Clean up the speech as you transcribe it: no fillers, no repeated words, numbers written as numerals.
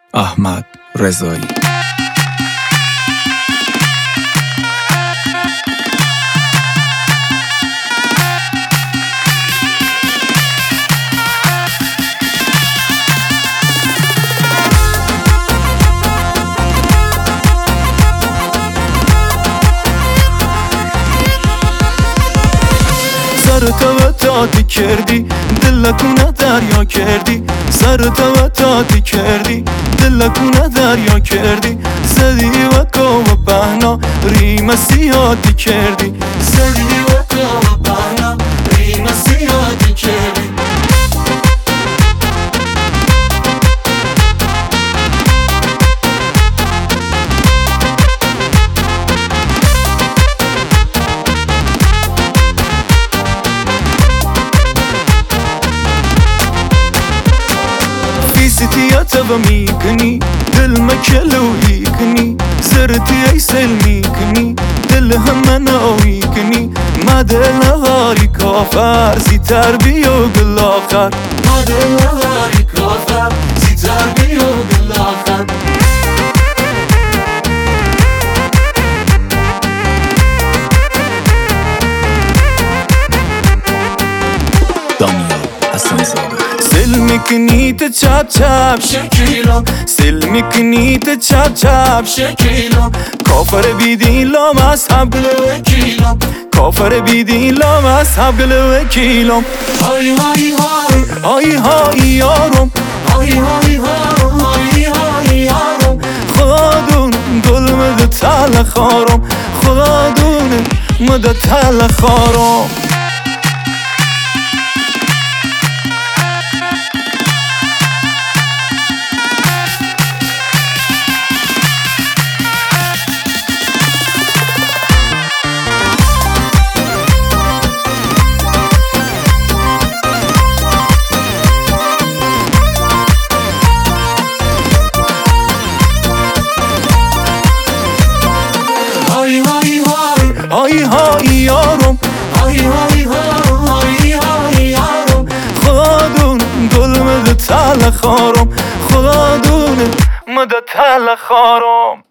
احمد رضایی. سر تو تاتی کردی دلکونه دریا کردی، سر تو تاتی کردی دلکونه دریا کردی، زدی و کو و بهنا ریم سیادی کردی، زدی و کو و بهنا ریم سیادی کردی. سیتیاتو میکنی دل مکلویی کنی، زرتی ای سل میکنی دل همناوی کنی، ما دل غاری کافر زیتر بیو گلاخر، ما دل غاری کافر زیتر بیو گلاخر. دانیال حسن زاده. سل میکنی تو چپ چپ شکیلم، سل میکنی تو چپ چپ شکیلم، کافر بیدین لا مذهب گل وکیلم، کافر بیدین لا مذهب گل وکیلم. های های های های های یارم، های های های های های یارم، خدا دون گل مده تل خارم، خدا دونه مده تل خارم. های های یارم، های های های های یارم، خدا دون گل مده تل خارم، خدا دونه مده تل خارم.